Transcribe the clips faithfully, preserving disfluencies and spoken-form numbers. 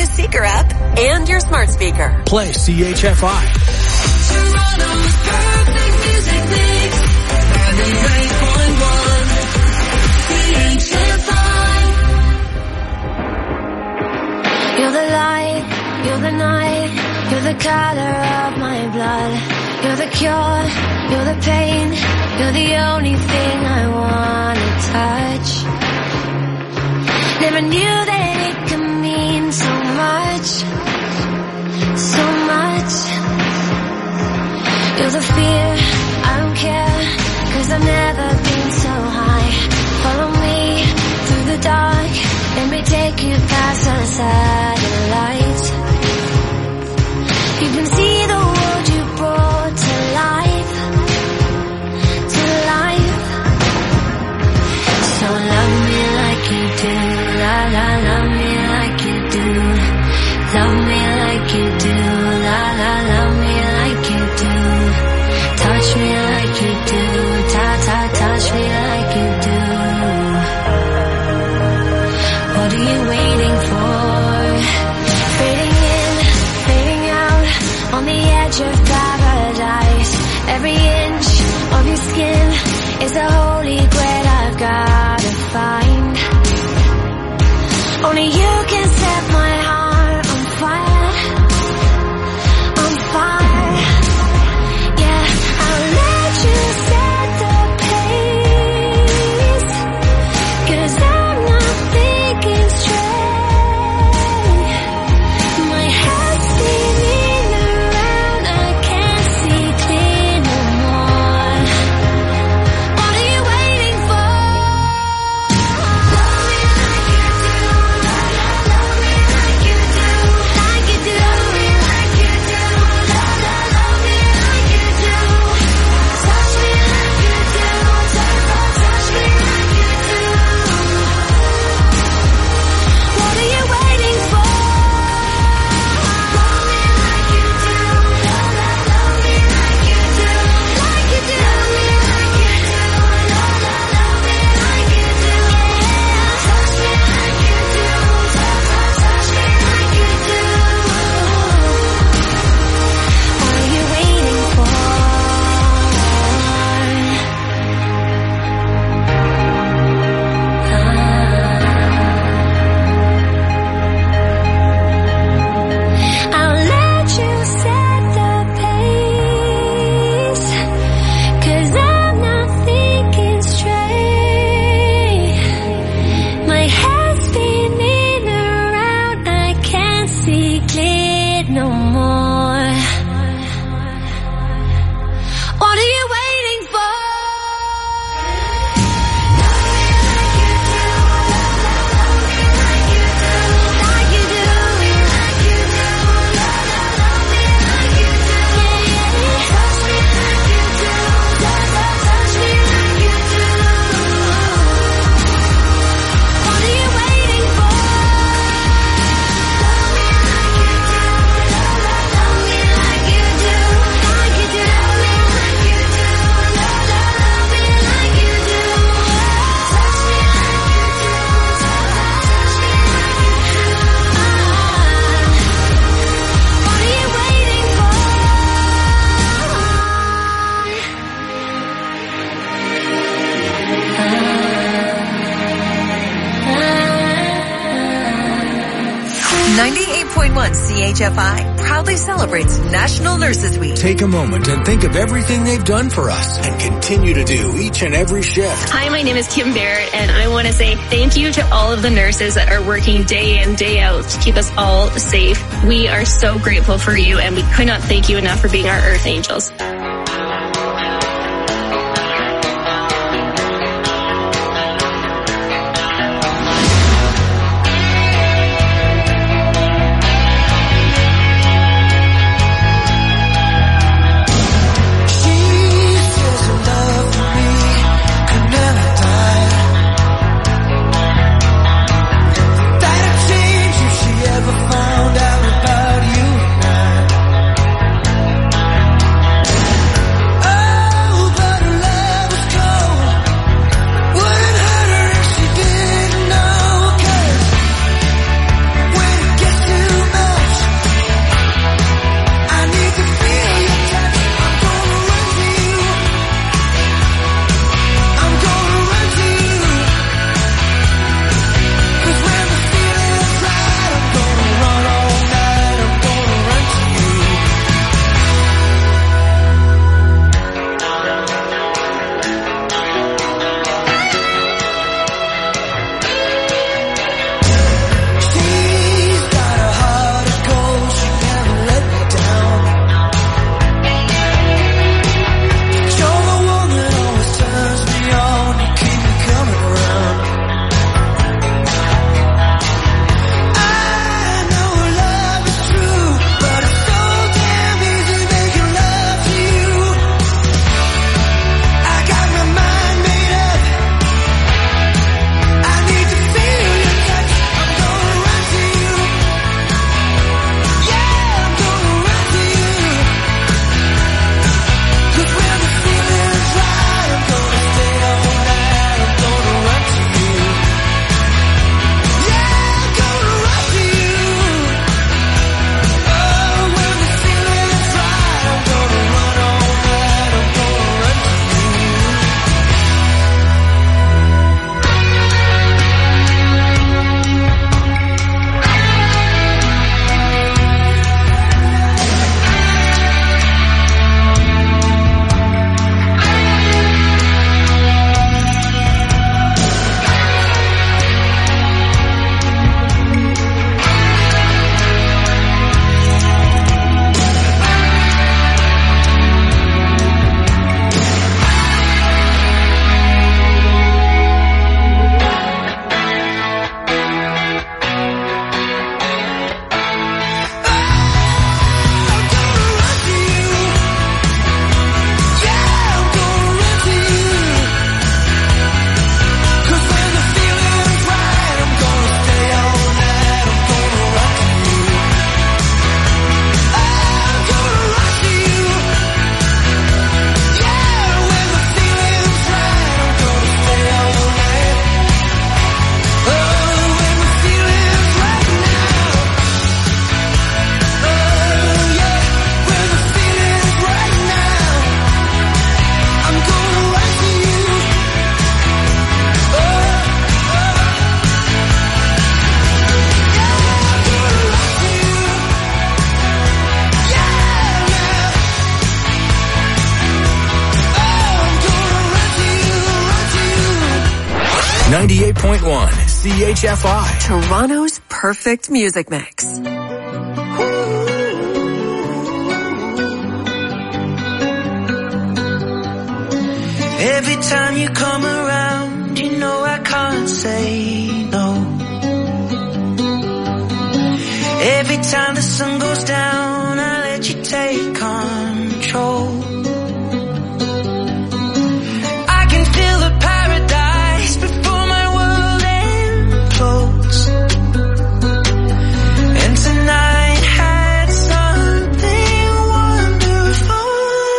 the Seeker app and your smart speaker. Play C H F I. Toronto's perfect music mix. ninety-eight point one C H F I. You're the light, you're the night, you're the color of my blood. You're the cure, you're the pain, you're the only thing I wanna touch. Never knew that it could mean so much, so much. You're the fear, I don't care, cause I've never been so high. Follow me through the dark, let me take you past the satellites. You can see the world you brought to life, to life. So love me like you do, la la, love me like you do. Love me like you do, la la, love me like you do. Touch me like you do, ta ta, touch me like you do. What are you waiting for? Fading in, fading out, on the edge of paradise. Every inch of your skin is a holy grail I've gotta find. Only you can set my heart on fire, on fire. Yeah, I'll let you set the pace, cause I'm not thinking straight. My head's spinning around, I can't see clear no more. What are you waiting for? Love me like you do, la la, love me like you do, like you do. Love me like you do, la la, love me like you do. Touch me like you do, touch, touch me like you do. What are you waiting for? Love me like you do, la la, love me like you do, like you do. Love me like you do, la la, love me like you do. Touch me like you do, touch, touch me like you do. What are you waiting for? I'll let you set the pace, cause I'm not thinking straight. My head's spinning around, I can't see clear no more. What are you waiting for? Love me like you do, la la, love me like you do, like you do. Love me like you do, la la, love me like you do. Touch me like you do, la la, touch me like you do. What are you waiting for? Love me like you do, la la, love me like you do, like you do. Love me like you do, la la, love me like you do. Touch me like you do, touch, touch me like you do. What are you waiting for? ninety-eight point one C H F I proudly celebrates National Nurses Week. Take a moment and think of everything they've done for us and continue to do each and every shift. Hi, my name is Kim Barrett, and I want to say thank you to all of the nurses that are working day in, day out to keep us all safe. We are so grateful for you, and we could not thank you enough for being our Earth Angels. Found out about you and I. ninety-eight point one C H F I. Toronto's perfect music mix. Every time you come around, you know I can't say no. Every time the sun goes down, I let you take control. I can feel the paradise before my world implodes. And tonight had something wonderful.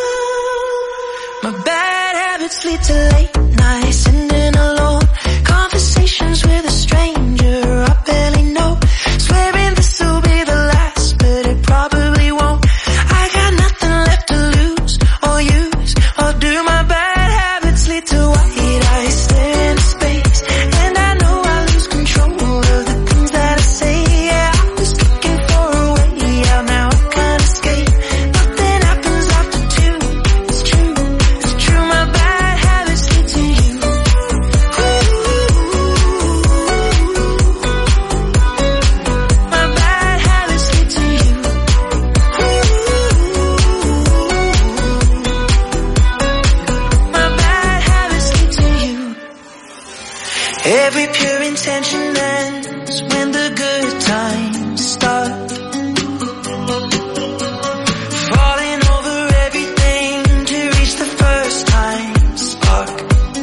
My bad habits lead to late nights, sitting alone, conversations with a stranger I barely know, swearing this will be the last, but it probably won't. I got nothing left to lose or use or do. My bad habits lead to white eyes staring into space, and I know I lose control of the things that I say. Yeah, I was looking for a way out, now I can't escape. Nothing happens after two. It's true, it's true. My bad habits lead to you. My bad habits lead to you. My bad habits lead to you. Every pure intention ends when the good times start. Falling over everything to reach the first time spark.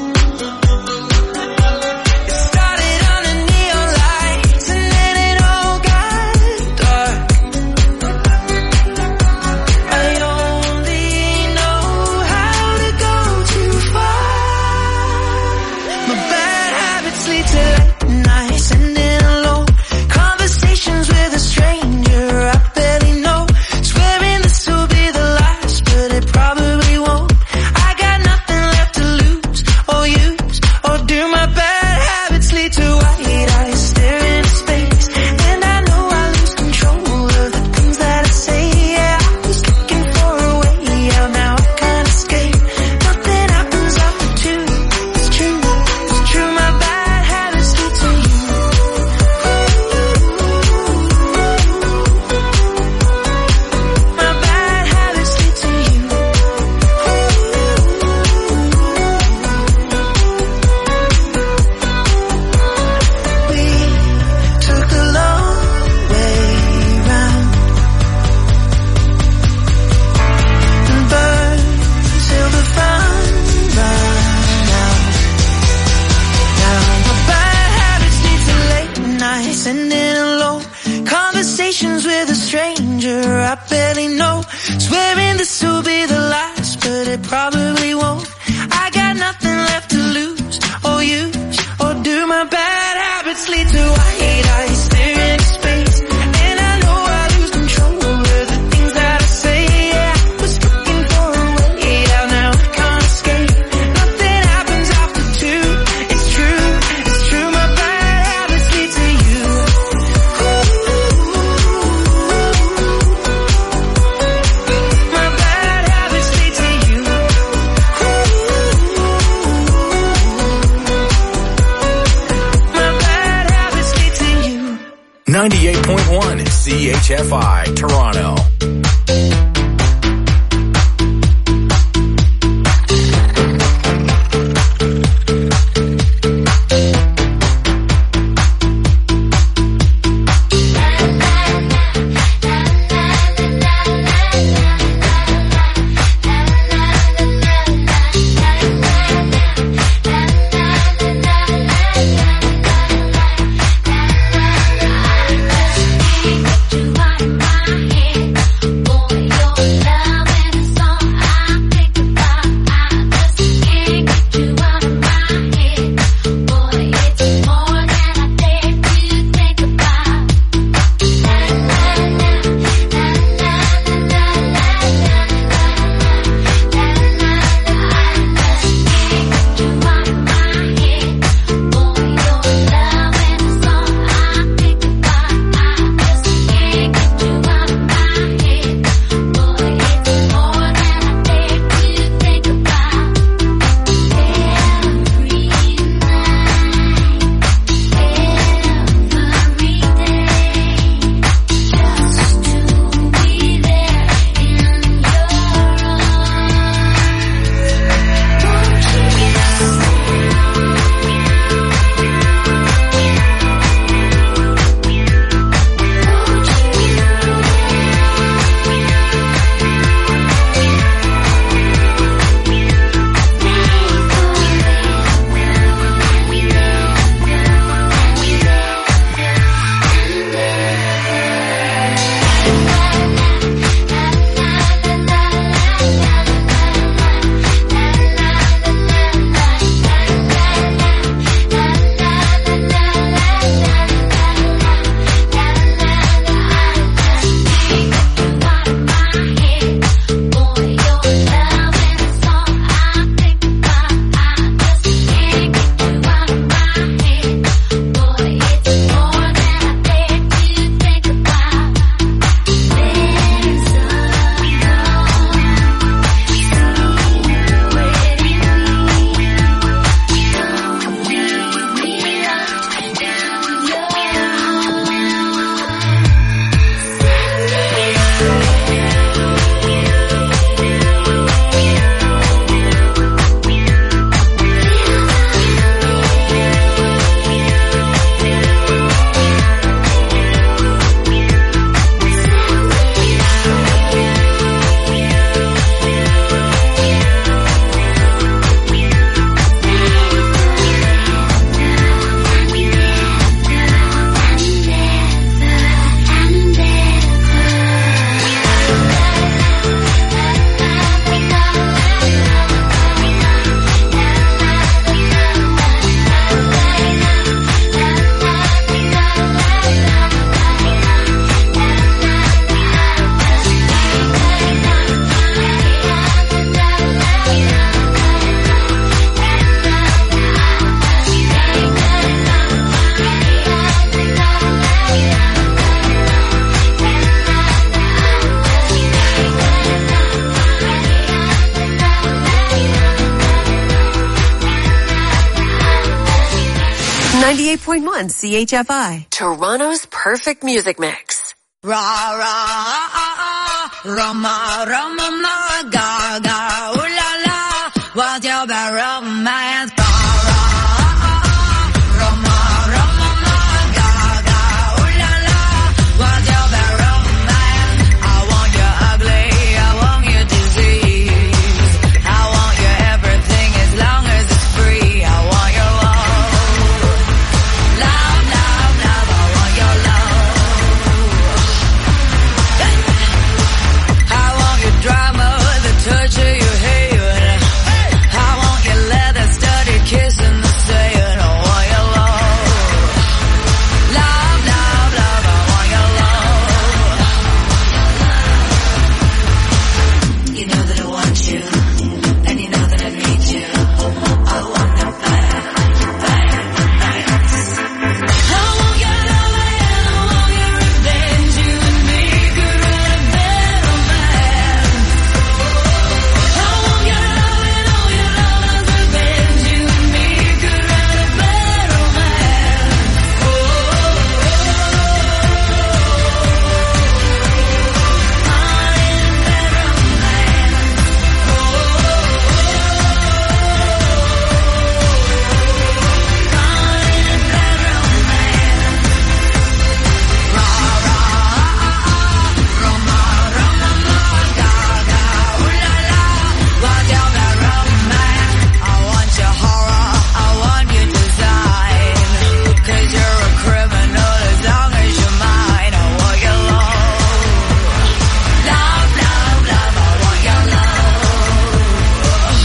It started under neon lights and then it all got dark. I only know how to go too far. My bad habits lead to late nights, sitting alone, conversations with a stranger I barely know, swearing this will be the last, but it probably won't. I got nothing left to lose or use or do. My bad habits lead to white eyes staring into space, and I know I lose control of the things that I say. Yeah, I was looking for a way out, now I can't escape. Nothing happens after two. It's true, it's true. My bad habits lead to you. My bad habits lead to you. We took the long way round and burned till the fun ran out. Now my bad habits lead to late nights, sitting alone, conversations with a stranger I barely know, swearing this will be the last, but it probably won't. I got nothing left to lose or use or do. My bad habits lead to white eyes staring into space, and I know I lose control of the things that I say. Yeah, I was looking for a way out, now I can't escape. Nothing happens after two. It's true, it's true. My bad habits lead to you. My bad habits lead to you. My bad habits lead to you. ninety-eight point one C H F I, Toronto. You are in my head. ninety-eight point one C H F I, Toronto's perfect music mix. Ra ra Roma Roma ma ga ga ooh la la, what's your bad romance? Ra ra Roma Roma ma ga ga ooh la la, what's your bad romance? I want you ugly, I want you disease, I want you everything as long as it's free. I want your love, love, love, love. I want your love. I want your drama, the touch of your hair. I want your leather studded kiss in the sand. I want your love, love, love, love. I want your love. You know that I want you, and you know that I need you. I want the bad, bad nights. I want your love and I want your revenge. You and me could write a bad romance. I want your love and all your love's revenge. You and me could write a bad romance. Oh, I want your horror, I want your design, 'cause you're a criminal as long as you're mine. I want your love, love, love, love. I want your love.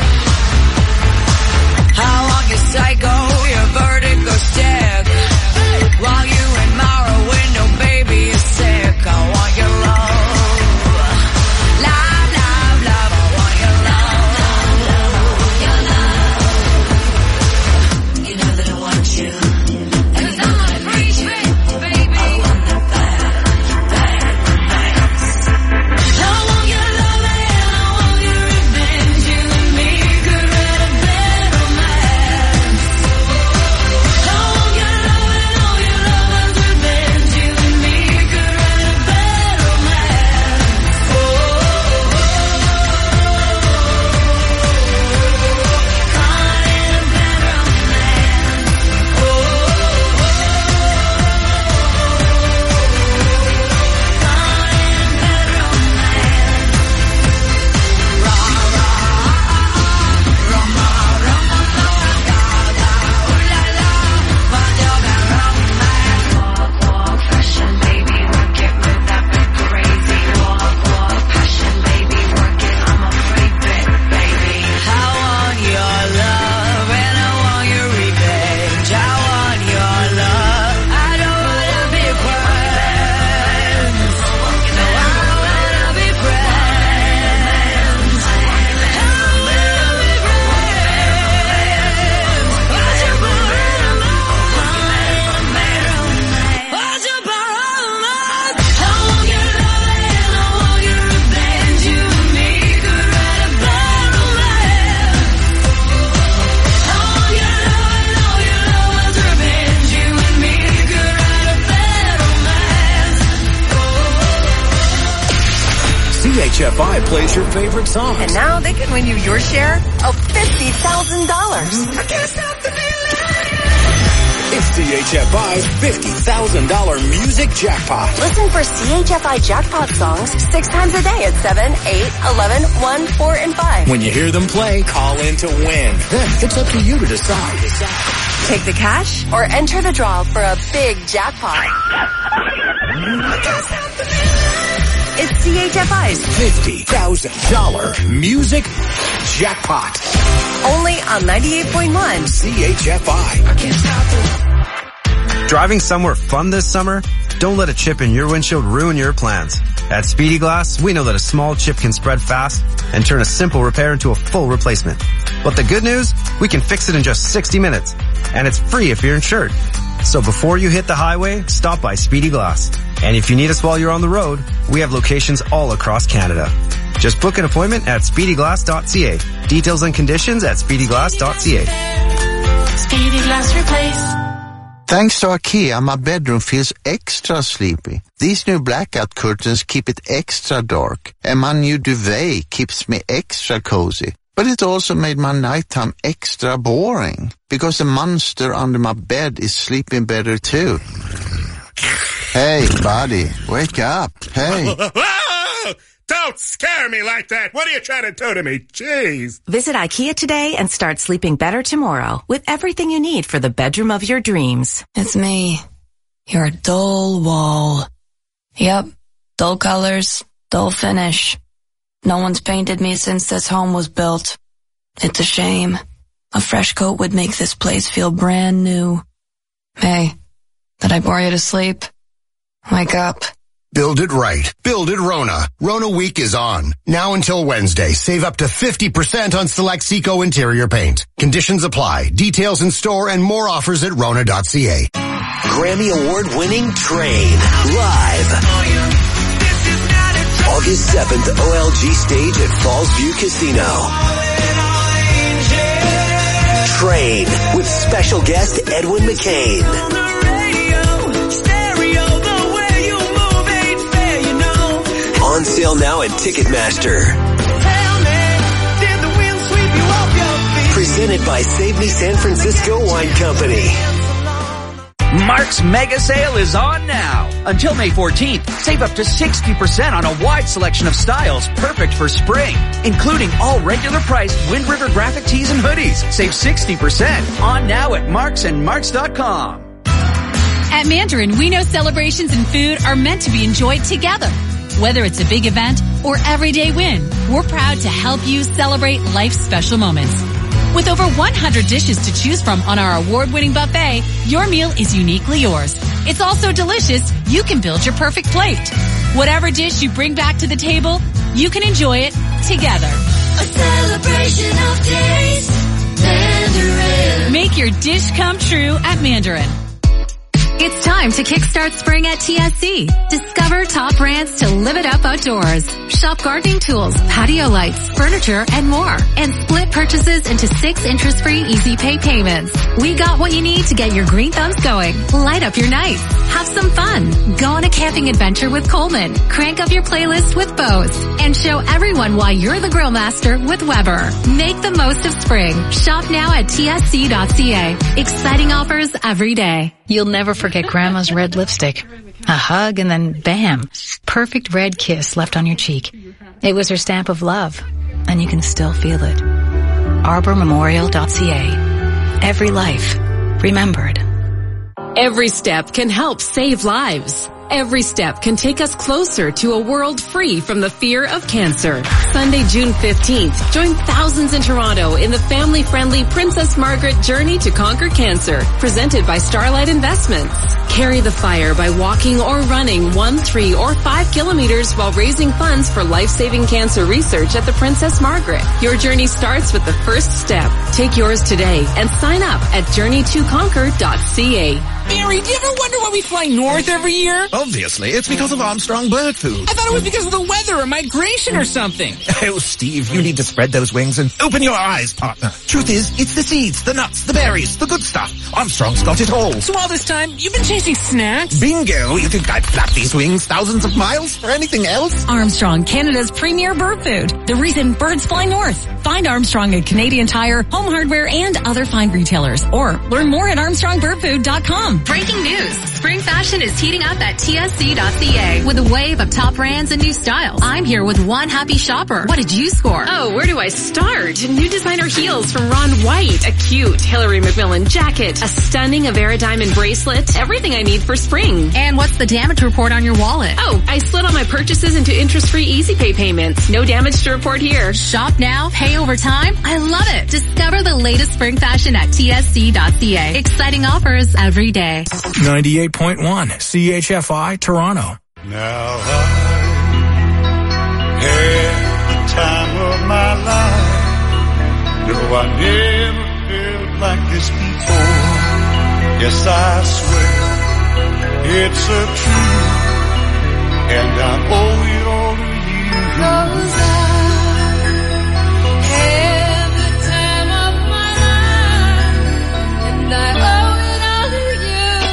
I want your psycho, your vertigo stick, while you in my window, baby, you're sick. I want your love, love, love, love. I want your love, your love. You know that I want you, and I'm a free trick, baby. I want the bad, bad nights. I want your love and I want your revenge. You and me could write a bad romance. I want your love and all your love's revenge. You and me could write a bad romance. Oh, caught in a bad romance. Oh, caught in a bad romance. Ra ra Roma Roma ma ga ga ooh la la, what's your bad romance? Walk walk fashion, baby, work it with that big crazy. Walk walk passion, baby, work it. I'm a freak bit, baby. I want your love and I want your revenge. I want your love. I don't wanna be friends. No, I don't wanna be friends. I don't wanna be friends. What's your bad romance? What's your bad romance? I want your love and I want your revenge. You and me could write a bad romance. I want your love and all your love's revenge. You and me could write a bad romance. C H F I plays your favorite songs. And now they can win you your share of fifty thousand dollars. It's C H F I's fifty thousand dollars music jackpot. Listen for C H F I jackpot songs six times a day at seven, eight, eleven, one, four, and five. When you hear them play, call in to win. Then it's up to you to decide. Take the cash or enter the draw for a big jackpot. It's C H F I's fifty thousand dollars music jackpot. only on ninety-eight point one. C H F I. Driving somewhere fun this summer? Don't let a chip in your windshield ruin your plans. At Speedy Glass, we know that a small chip can spread fast and turn a simple repair into a full replacement. But the good news? We can fix it in just sixty minutes. And it's free if you're insured. So before you hit the highway, stop by Speedy Glass. And if you need us while you're on the road, we have locations all across Canada. Just book an appointment at speedy glass dot c a. Details and conditions at speedy glass dot c a. Speedy Glass Replace. Thanks to IKEA, my bedroom feels extra sleepy. These new blackout curtains keep it extra dark, and my new duvet keeps me extra cozy. But it also made my nighttime extra boring, because the monster under my bed is sleeping better too. Hey, buddy, wake up. Hey. Don't scare me like that. What are you trying to do to me? Jeez. Visit IKEA today and start sleeping better tomorrow with everything you need for the bedroom of your dreams. It's me, your dull wall. Yep, dull colors, dull finish. No one's painted me since this home was built. It's a shame. A fresh coat would make this place feel brand new. Hey, did I bore you to sleep? Wake up. Build it right. Build it Rona. Rona Week is on. Now until Wednesday, save up to fifty percent on select Seco interior paint. Conditions apply. Details in store and more offers at rona dot c a. Grammy Award-winning Train. Live. August seventh, O L G stage at Falls View Casino. Train with special guest Edwin McCain. On sale now at Ticketmaster. Presented by Save Me San Francisco Wine Company. Mark's Mega Sale is on now. Until May fourteenth, save up to sixty percent on a wide selection of styles perfect for spring, including all regular priced Wind River graphic tees and hoodies. Save sixty percent on now at marks and marks dot com. At Mandarin, we know celebrations and food are meant to be enjoyed together. Whether it's a big event or everyday win, we're proud to help you celebrate life's special moments. With over one hundred dishes to choose from on our award-winning buffet, your meal is uniquely yours. It's also delicious. You can build your perfect plate. Whatever dish you bring back to the table, you can enjoy it together. A celebration of taste, Mandarin. Make your dish come true at Mandarin. It's time to kickstart spring at T S C. Discover top brands to live it up outdoors. Shop gardening tools, patio lights, furniture, and more. And split purchases into six interest-free easy pay payments. We got what you need to get your green thumbs going. Light up your nights. Have some fun. Go on a camping adventure with Coleman. Crank up your playlist with Bose. And show everyone why you're the grill master with Weber. Make the most of spring. Shop now at T S C dot C A. Exciting offers every day. You'll never forget Grandma's red lipstick. A hug and then bam, perfect red kiss left on your cheek. It was her stamp of love, and you can still feel it. arbor memorial dot c a. Every life remembered. Every step can help save lives. Every step can take us closer to a world free from the fear of cancer. Sunday, June fifteenth, join thousands in Toronto in the family-friendly Princess Margaret Journey to Conquer Cancer, presented by Starlight Investments. Carry the fire by walking or running one, three, or five kilometers while raising funds for life-saving cancer research at the Princess Margaret. Your journey starts with the first step. Take yours today and sign up at journey to conquer dot c a. Barry, do you ever wonder why we fly north every year? Obviously, it's because of Armstrong Bird Food. I thought it was because of the weather or migration or something. Oh, Steve, you need to spread those wings and open your eyes, partner. Truth is, it's the seeds, the nuts, the berries, the good stuff. Armstrong's got it all. So all this time, you've been chasing snacks? Bingo! You think I'd flap these wings thousands of miles for anything else? Armstrong, Canada's premier bird food. The reason birds fly north. Find Armstrong at Canadian Tire, Home Hardware, and other fine retailers. Or learn more at armstrong bird food dot com. Breaking news. Spring fashion is heating up at T S C dot C A with a wave of top brands and new styles. I'm here with one happy shopper. What did you score? Oh, where do I start? New designer heels from Ron White, a cute Hillary McMillan jacket, a stunning Avera diamond bracelet, everything I need for spring. And what's the damage report on your wallet? Oh, I split all my purchases into interest-free easy pay payments. No damage to report here. Shop now, pay over time. I love it. Discover the latest spring fashion at T S C dot C A. Exciting offers every day. ninety-eight point one C H F I Toronto. Now I had the time of my life. No, I never felt like this before. Yes, I swear it's a truth, and I owe it all to you. 'Cause I had the time of my life, and I owe it all to you.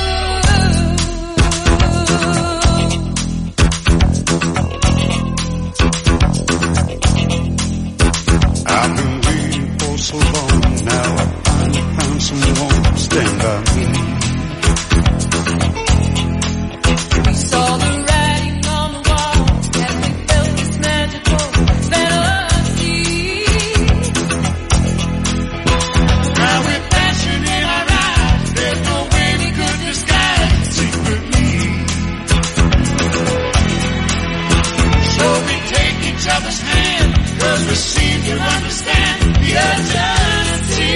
helpless hand, 'cause we seem to understand the urgency.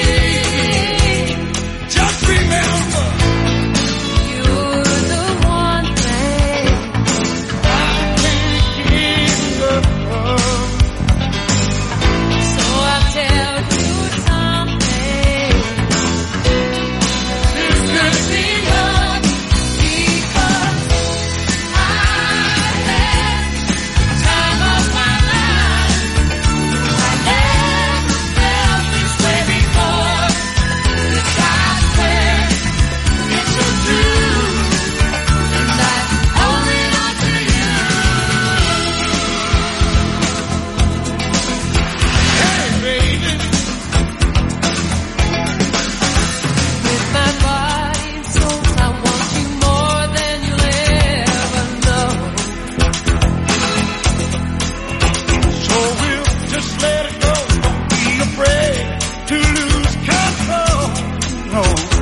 Just remember, You're the one thing I can't give up. So I'll tell you something. This could be love, because I had the time of my life. I never felt this way before. It's I swear it's so true, and I owe it all to you. Hey, baby. With my body and soul, I want you more than you'll ever know. So we'll just let it go. Don't be afraid to lose control. No.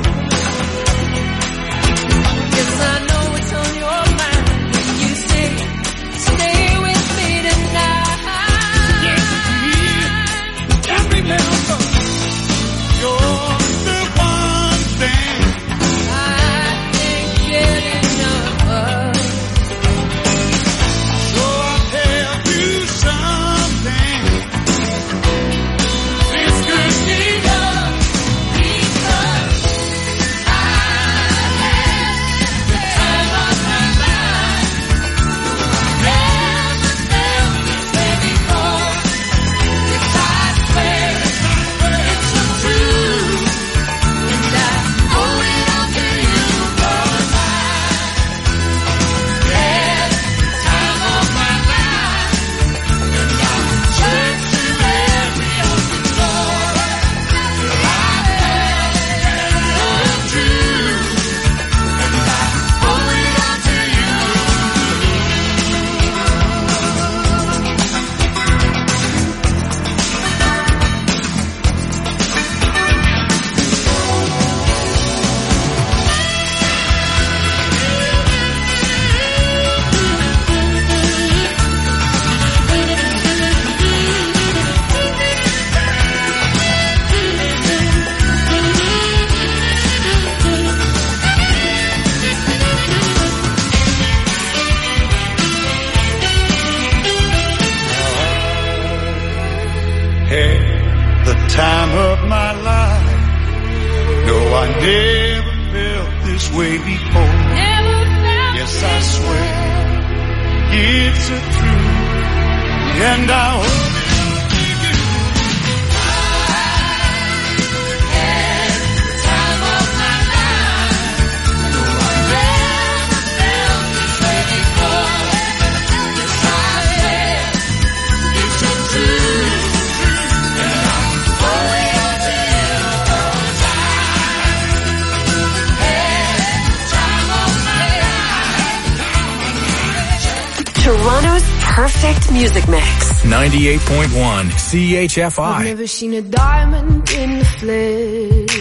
Yes, I know it's on your mind when you say, stay with me tonight. Yes, please. And remember, you're the one thing I can't get enough of. So I'll tell you something. This could be love, because I had the time of my life. Never felt this way before. It's I swear, it's so true, and I owe it all to you, 'cause I had the time of my life. And I turn to every open door. I felt so true, and I owe it all to you. Had the time of my life. No, I never felt this way before. Never felt Yes, I swear it's a truth, and I owe it all to you. Had the time of my life. No, I never felt this way before. Yes, I swear it's a truth, and I owe it all to you. 'Cause I had the time of my life. Toronto's perfect music mix. ninety-eight point one C H F I've I. never seen a diamond in the flesh.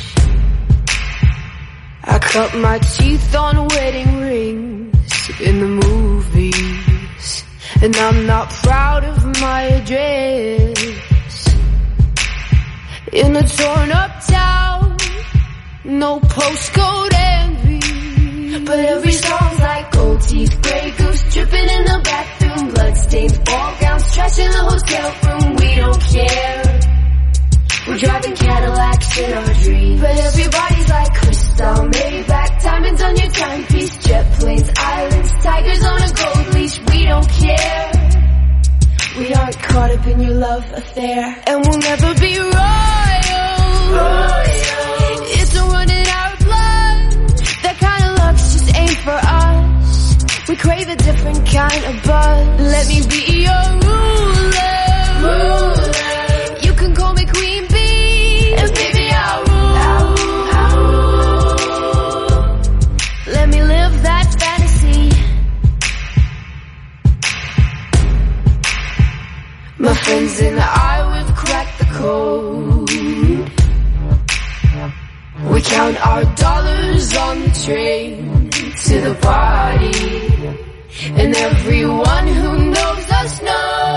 I cut my teeth on wedding rings in the movies, and I'm not proud of my address. In a torn up town, no postcode envy, but every song's like gold teeth, gray goose dripping in the bathroom, bloodstains, ball gowns, trash in the hotel room. We don't care. We're driving Cadillacs in our dreams, but everybody's like crystal, Maybach, diamonds on your timepiece, jet planes, islands, tigers on a gold leash. We don't care. We aren't caught up in your love affair, and we'll never be royal. Royal. It's a run in our blood. That kind of luck's just ain't for us. We crave a different kind of buzz. Let me be your ruler. Ruler. You can call me Queen Bee, and baby I'll rule. I'll rule. I'll rule. Let me live that fantasy. My friends and I, we've cracked the code. We count our dollars on the train to the party, and everyone who knows us knows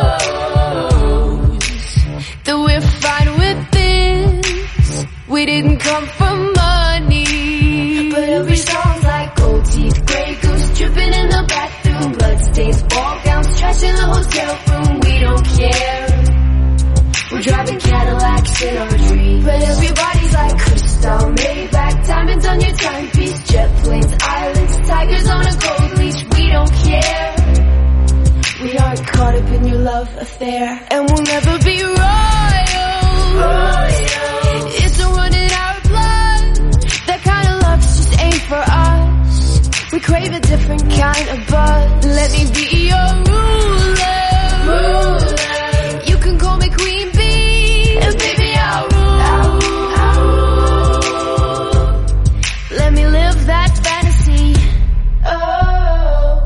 come from money. But every song's like gold teeth, gray goose dripping in the bathroom, bloodstains, ball gowns, trash in the hotel room. We don't care. We're driving Cadillacs in our dreams. But everybody's like crystal, Maybach, diamonds on your timepiece, jet planes, islands, tigers on a gold leash. We don't care. We aren't caught up in your love affair, and we'll never be royal. royal. It's a run in our blood. That kind of love's just ain't for us. We crave a different kind of buzz. Let me be your ruler. ruler. You can call me Queen Bee, and baby I'll rule. I'll rule. Let me live that fantasy. Oh,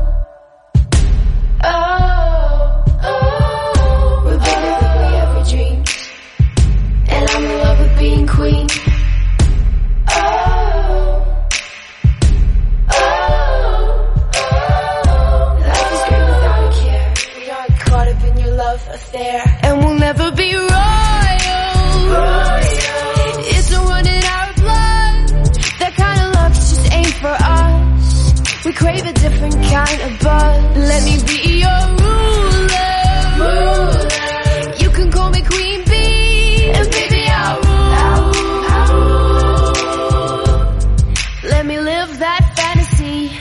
oh, oh. We're bigger than we ever dreamed, and I'm in love with being queen. Oh, oh, oh. Life is great without a care. We aren't caught up in your love affair, and we'll never be royal. royal. It's a run in our blood. That kind of love just ain't for us. We crave a different kind of buzz. Let me be your ruler. ruler. You can call me Queen Bee, and baby I'll rule. I'll rule. Let me live that fantasy.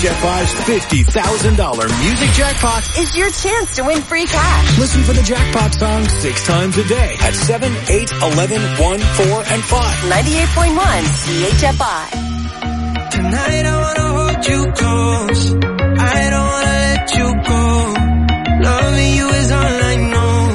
H F I's fifty thousand dollars Music Jackpot is your chance to win free cash. Listen for the jackpot song six times a day at seven, eight, eleven, one, four, and five. ninety-eight point one C H F I. Tonight I wanna hold you close. I don't wanna let you go. Loving you is all I know.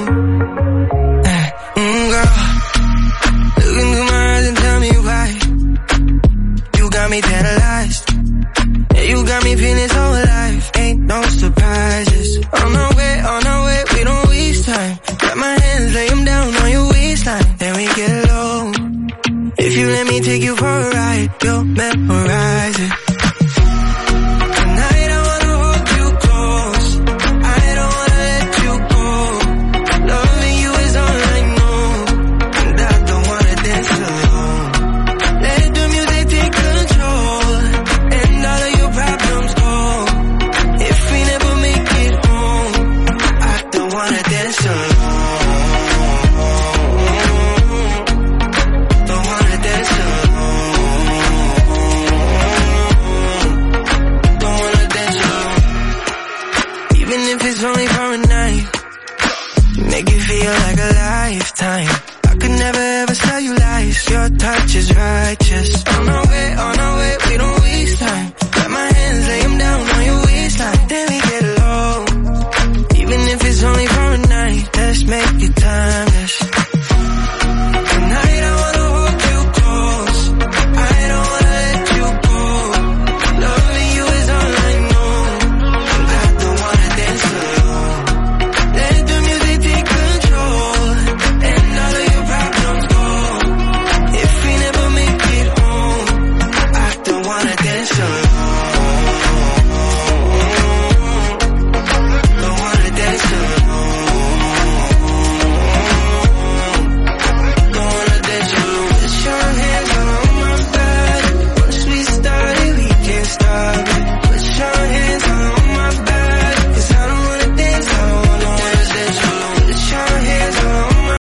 Mm, girl, look into my eyes and tell me why. You got me paralyzed. Yeah, you got me feeling so alive. Ain't no surprises. On our way, on our way, we don't waste time. Got my hands, lay them down on your waistline. Then we get low. If you let me take you for a ride, you'll memorize it. Tonight I wanna hold you close. I don't wanna let you go. Loving you is all I know. And I don't wanna dance alone. Let the music take control. And all of your problems go. If we never make it home, I don't wanna dance alone. It's only for a night. Make you feel like a lifetime. I could never ever tell you lies. Your touch is righteous. On our way, on our way, we don't waste time. Got my hands, lay them down on your waistline. Then we get low. Even if it's only for a night, let's make it timeless. Tonight I wanna hold you close. I don't wanna let you go. Loving you is all I know. And I don't wanna dance alone. Let the music take control. And all of your problems go. If we never make it home, I don't wanna dance alone. Don't wanna dance alone. Don't wanna dance alone. Put your hands on my body. Once we started, we can't stop it. Put your hands on my body. 'Cause I don't wanna dance alone. Don't wanna dance alone. Put your hands on my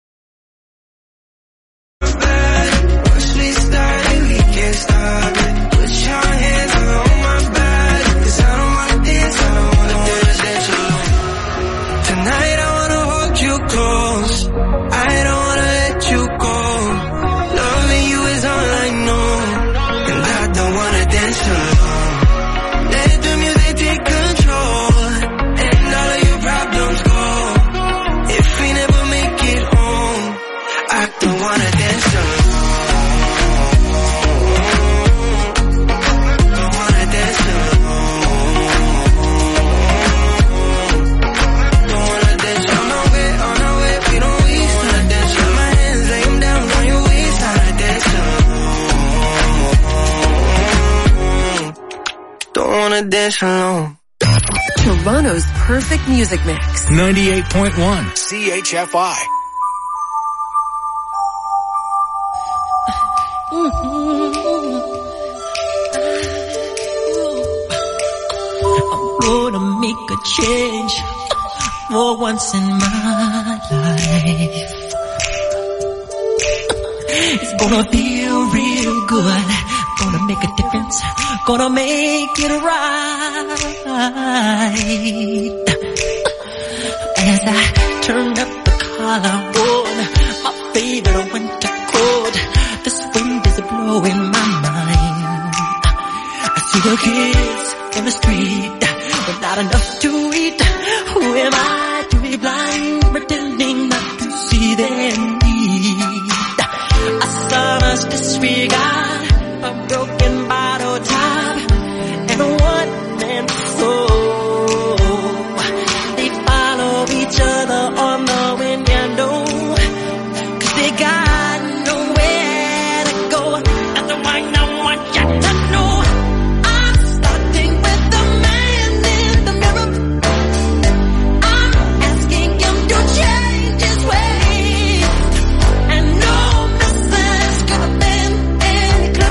body. Once we started, we can't stop it. Put your hands on my body. 'Cause I don't wanna dance alone. Don't wanna dance alone. Tonight I wanna hold you close. I don't wanna let you go. Loving you is all I know. And I don't wanna dance alone. Let the music take control. And all of your problems go. If we never make it home, I don't wanna dance alone. Don't wanna dance alone. Don't wanna dance on our way, on our way, we don't waste time. Dance on my hands, lay them down on your waistline. Dance alone. Don't wanna dance alone. Toronto's perfect music mix. ninety-eight point one C H F I. I'm gonna make a change for once in my life. It's gonna feel real good. Gonna make a difference. Gonna make it right. As I turn up the collar on my favorite winter coat, this wind is blowing my mind. I see the kids in the street with not enough to eat. Who am I to be blind, pretending not to see their need? I saw us disregard a broken bottle top and a one-man soul. They follow each other on the wind, you know, 'cause they got nowhere to go. That's the one I want you to know. I'm starting with the man in the mirror. I'm asking him to change his ways. And no message could have been any clearer.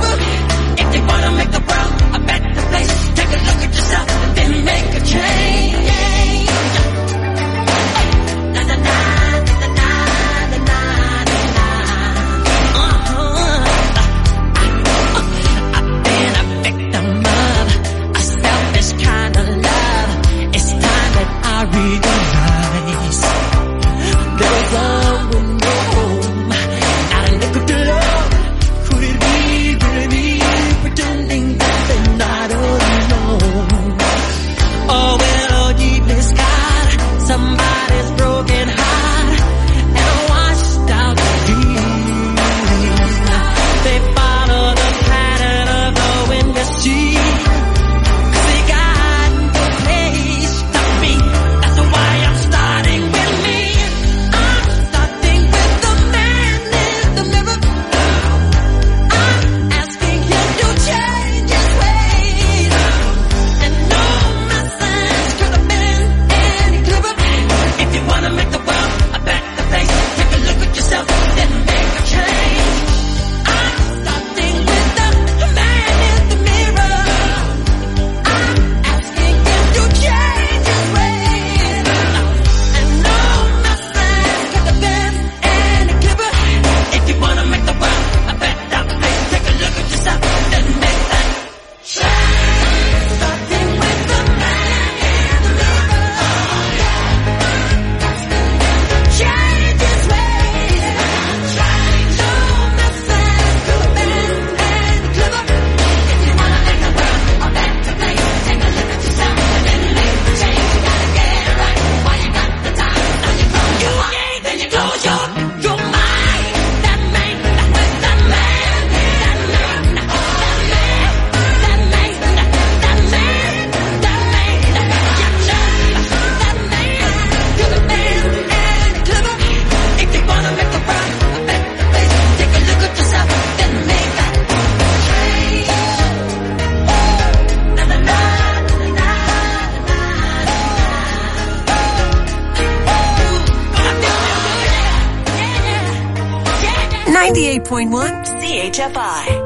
point one C H F I.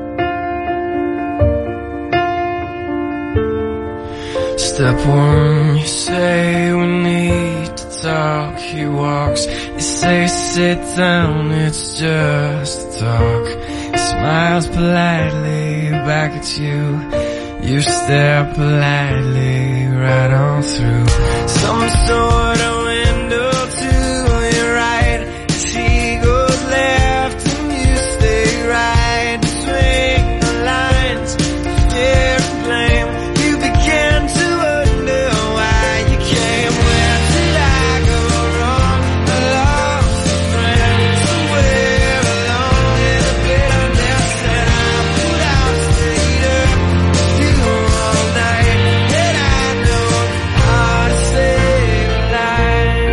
Step one, you say we need to talk. He walks, you say sit down, it's just a talk. He smiles politely back at you. You stare politely right on through some sort of window to your right. As he goes left and you stay right between the lines. Fear and blame. You begin to wonder why you came. Where did I go wrong? I lost a friend somewhere along in the bitterness, and I put out later. You all night, and I know how to save a life.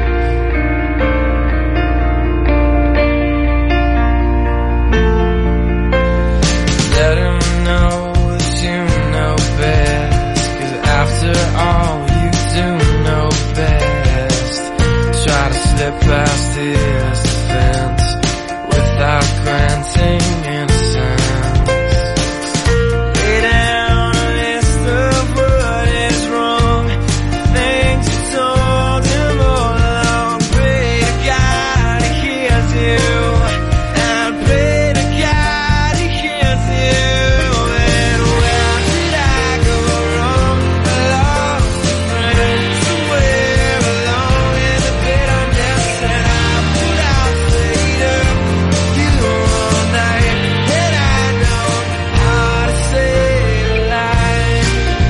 Let him know that you know best, 'cause after all you do know best. Try to slip past his defense without granting innocence. Lay down a list of what is wrong, things you told him all along. Pray to God he hears you, and pray to God he hears you. And where did I go wrong? I lost a friend somewhere along in the bitterness, and I put out later. You all night, and I know how to save a life.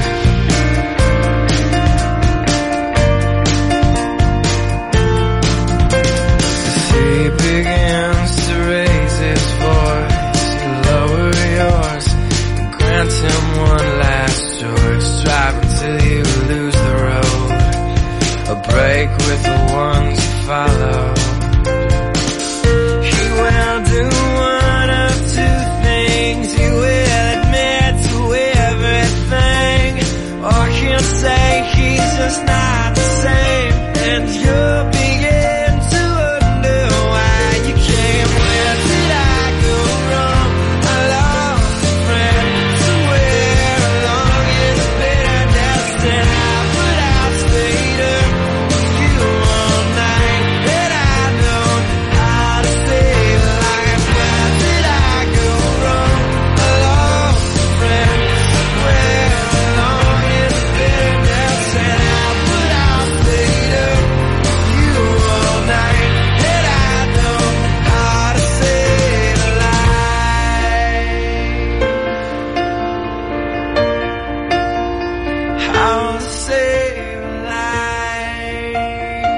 As he begins to raise his voice, you lower yours and grant him one last choice. Drive until you lose the road, a break with the ones you follow. He will do one of two things. He will admit to everything, or he'll say he's just not the same, and you'll begin to wonder why you came. Where did I go wrong? I lost a friend somewhere along in the bitterness, and I put out later. You all night, and I know how to save a life. Where did I go wrong? I lost a friend somewhere along in the bitterness, and I put out later. You all night, and I know how to save a life. How to save a life.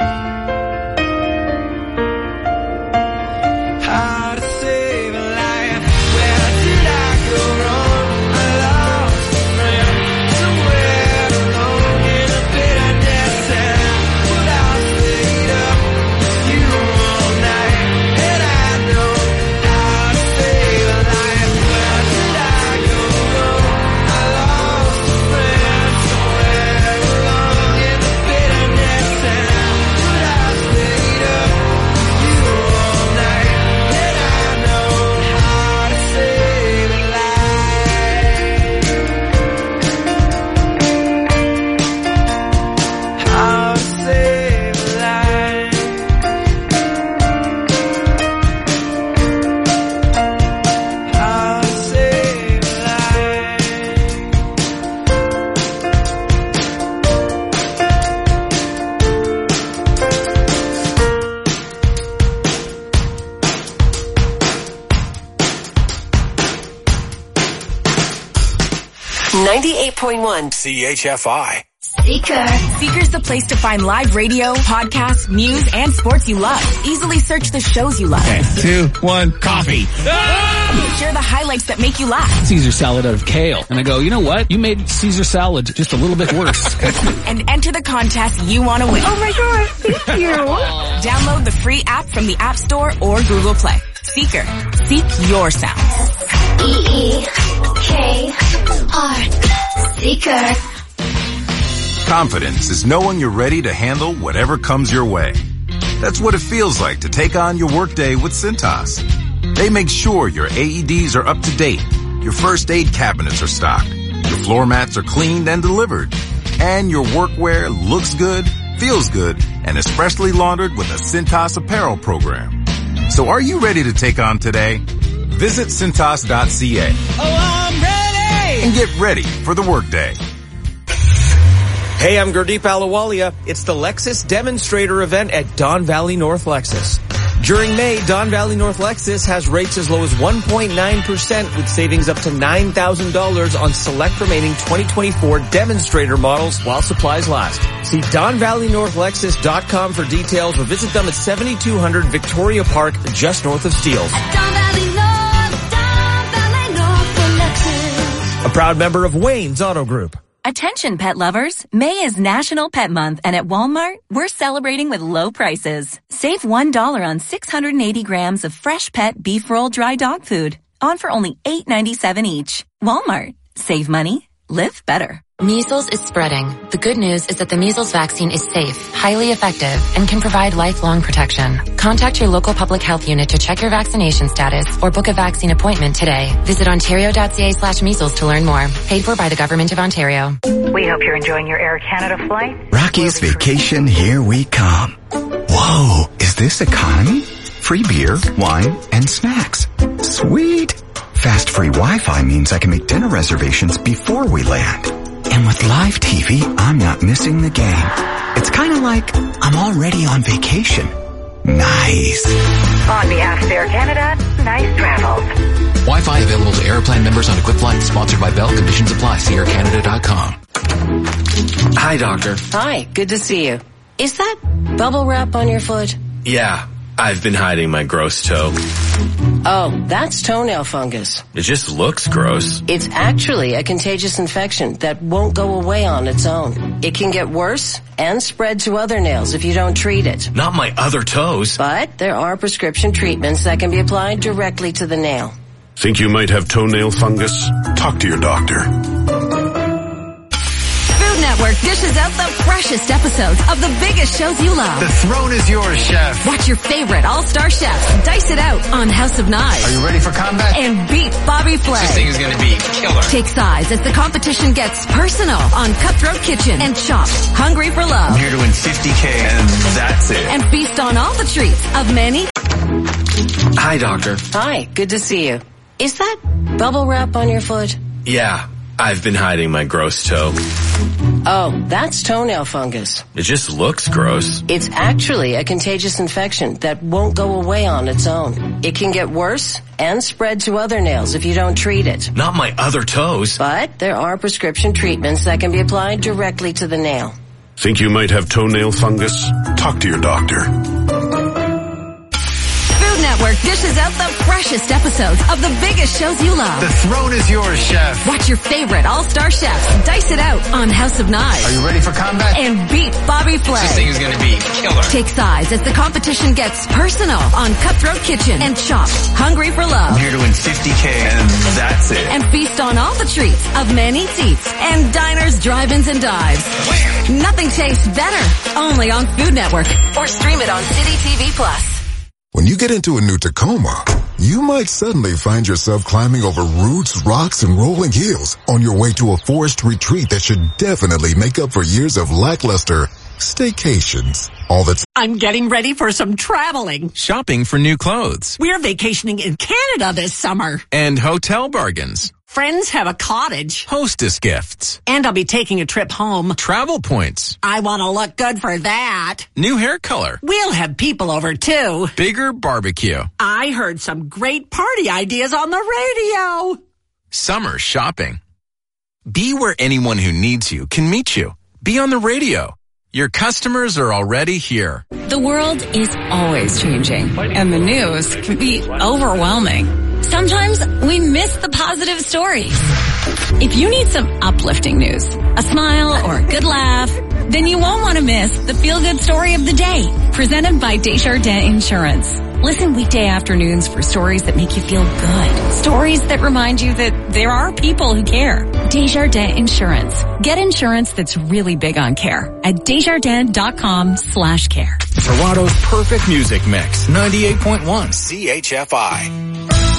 How to save a life. Where did I go wrong? I lost a friend somewhere along in the bitterness, and I put out later. You all night, and I know how to save a life. Where did I go wrong? I lost a friend somewhere along in the bitterness, and I put out later. You all night, and I know how to save a life. How to save a life. How to save a life. ninety-eight point one C H F I. Seeker. Seeker's the place to find live radio, podcasts, news, and sports you love. Easily search the shows you love. Okay, two, one, coffee. Share the highlights that make you laugh. Caesar salad out of kale. And I go, you know what? You made Caesar salad just a little bit worse. And enter the contest you want to win. Oh my god, thank you. Download the free app from the App Store or Google Play. Seeker. Seek your sound. E E K R. Seeker. Confidence is knowing you're ready to handle whatever comes your way. That's what it feels like to take on your workday with Cintas. They make sure your A E Ds are up to date, your first aid cabinets are stocked, your floor mats are cleaned and delivered, and your workwear looks good, feels good, and is freshly laundered with a Cintas apparel program. So are you ready to take on today? Visit Cintas dot C A. Oh, I'm ready! And get ready for the workday. Hey, I'm Gurdeep Ahluwalia. It's the Lexus Demonstrator event at Don Valley North Lexus. During May, Don Valley North Lexus has rates as low as one point nine percent with savings up to nine thousand dollars on select remaining twenty twenty-four demonstrator models while supplies last. See Don Valley North Lexus dot com for details or visit them at seventy-two hundred Victoria Park, just north of Steeles. Don Valley North, Don Valley North Lexus. A proud member of Wayne's Auto Group. Attention pet lovers, May is National Pet Month and at Walmart, we're celebrating with low prices. Save one dollar on six hundred eighty grams of fresh pet beef roll dry dog food. On for only eight ninety-seven each. Walmart. Save money. Live better. Measles is spreading. The good news is that the measles vaccine is safe, highly effective, and can provide lifelong protection. Contact your local public health unit to check your vaccination status or book a vaccine appointment today. Visit ontario.ca slash measles to learn more. Paid for by the Government of Ontario. We hope you're enjoying your Air Canada flight. Rocky's Vacation, here we come. Whoa, is this economy? Free beer, wine, and snacks. Sweet. Fast free Wi-Fi means I can make dinner reservations before we land. And with live T V, I'm not missing the game. It's kind of like I'm already on vacation. Nice. On behalf of Air Canada, nice travels. Wi-Fi available to Aeroplan members on equipped flights. Sponsored by Bell. Conditions apply. See air canada dot com. Hi, doctor. Hi, good to see you. Is that bubble wrap on your foot? Yeah, I've been hiding my gross toe. Oh, that's toenail fungus. It just looks gross. It's actually a contagious infection that won't go away on its own. It can get worse and spread to other nails if you don't treat it. Not my other toes. But there are prescription treatments that can be applied directly to the nail. Think you might have toenail fungus? Talk to your doctor. Food Network dishes out the freshest episodes of the biggest shows you love. The throne is yours, chef. Watch your favorite all-star chefs dice it out on House of Knives. Are you ready for combat? And beat Bobby Flay. This thing is going to be killer. Take sides as the competition gets personal on Cutthroat Kitchen and Chopped, Hungry for Love. I'm here to win fifty K and that's it. And feast on all the treats of many. Hi, doctor. Hi, good to see you. Is that bubble wrap on your foot? Yeah, I've been hiding my gross toe. Oh, that's toenail fungus. It just looks gross. It's actually a contagious infection that won't go away on its own. It can get worse and spread to other nails if you don't treat it. Not my other toes. But there are prescription treatments that can be applied directly to the nail. Think you might have toenail fungus? Talk to your doctor. Food Network dishes out the freshest episodes of the biggest shows you love. The throne is yours, chef. Watch your favorite all-star chefs dice it out on House of Knives. Are you ready for combat? And beat Bobby Flay. This thing is going to be killer. Take sides as the competition gets personal on Cutthroat Kitchen and Chopped, Hungry for Love. I'm here to win fifty K and that's it. And feast on all the treats of man eats eats and diners, drive-ins, and dives. Nothing tastes better. Only on Food Network. Or stream it on City T V Plus. When you get into a new Tacoma, you might suddenly find yourself climbing over roots, rocks, and rolling hills on your way to a forest retreat that should definitely make up for years of lackluster staycations. All that's I'm getting ready for some traveling. Shopping for new clothes. We're vacationing in Canada this summer. And hotel bargains. Friends have a cottage. Hostess gifts. And I'll be taking a trip home. Travel points. I want to look good for that. New hair color. We'll have people over too. Bigger barbecue. I heard some great party ideas on the radio. Summer shopping. Be where anyone who needs you can meet you. Be on the radio. Your customers are already here. The world is always changing, and the news can be overwhelming. Sometimes we miss the positive stories. If you need some uplifting news, a smile or a good laugh, then you won't want to miss the feel-good story of the day, presented by Desjardins Insurance. Listen weekday afternoons for stories that make you feel good. Stories that remind you that there are people who care. Desjardins Insurance. Get insurance that's really big on care at desjardins.com slash care. Toronto's perfect music mix. ninety-eight point one C H F I.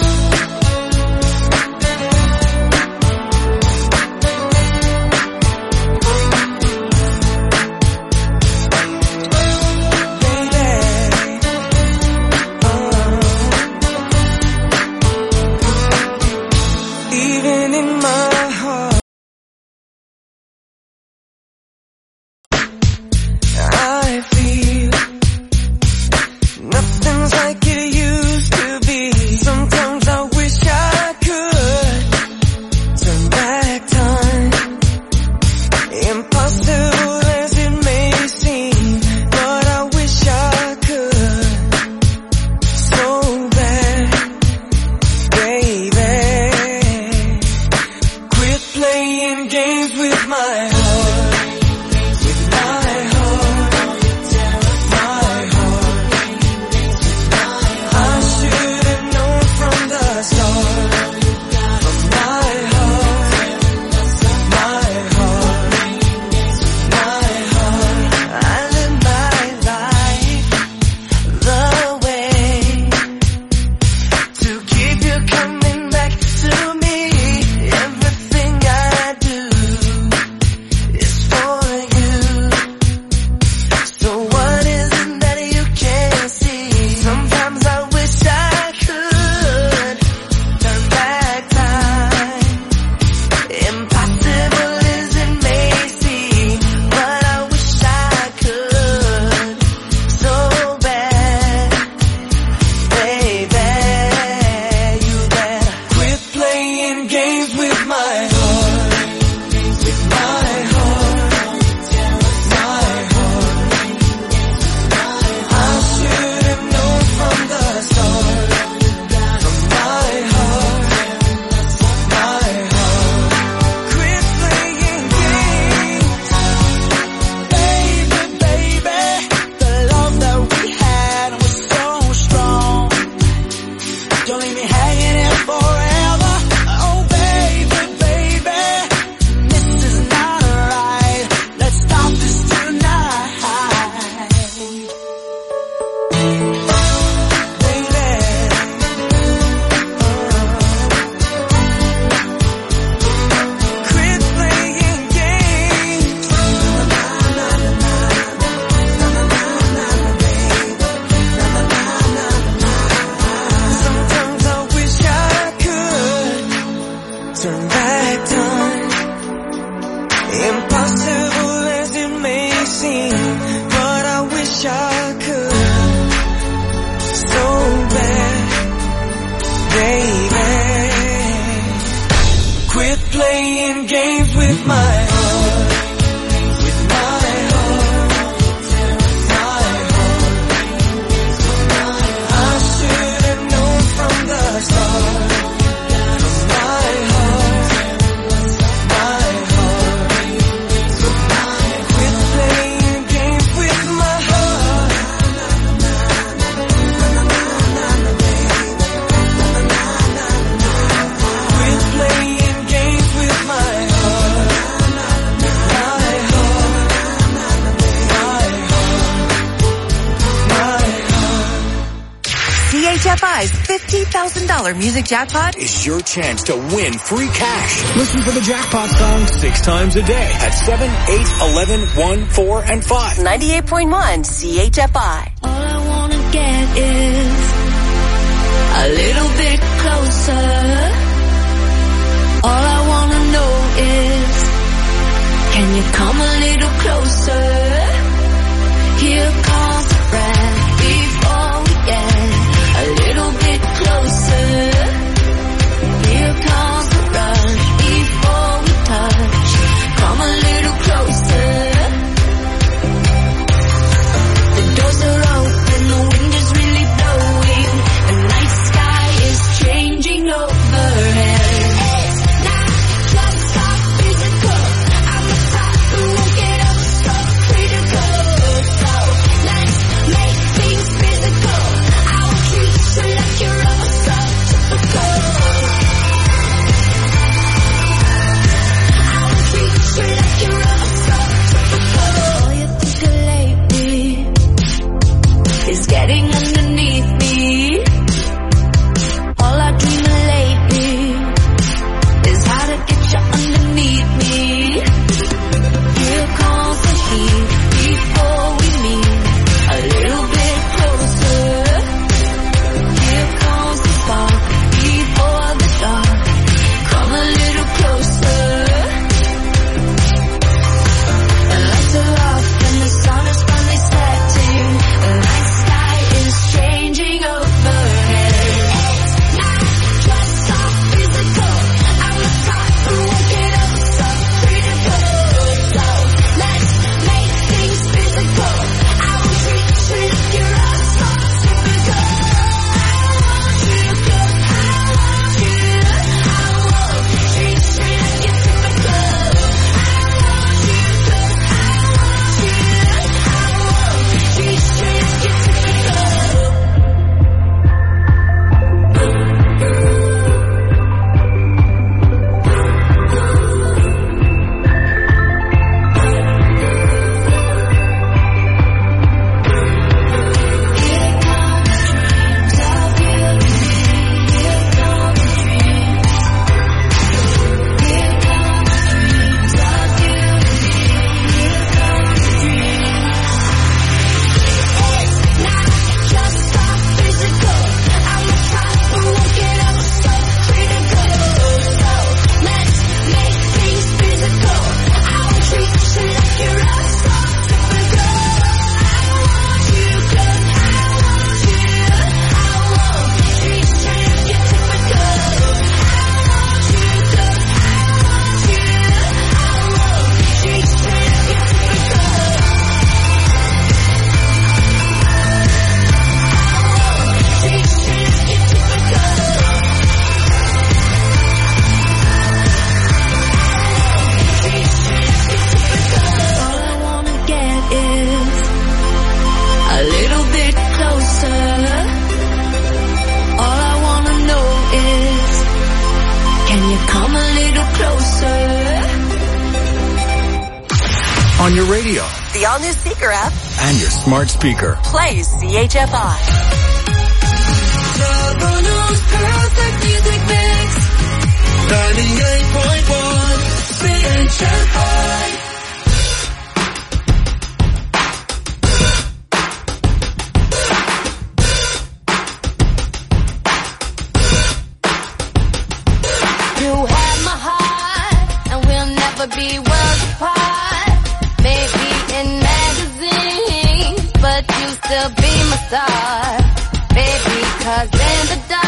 fifty thousand dollars music jackpot is your chance to win free cash. Listen for the jackpot song six times a day at seven, eight, eleven, one, four, and five. ninety-eight point one C H F I. All I wanna get is a little bit closer. All I wanna know is, can you come a little closer? Here comes the breath before we get a little bit closer. Here comes the rush before we touch. Come a little closer. The doors are open, the wind is really blowing. The night sky is changing on your radio, the all-new Seeker app, and your smart speaker. Play C H F I. Toronto's perfect music mix. ninety-eight point one C H F I. You have my heart, and we'll never be worlds apart. Maybe in magazines, but you still be my star. Baby, 'cause in the dark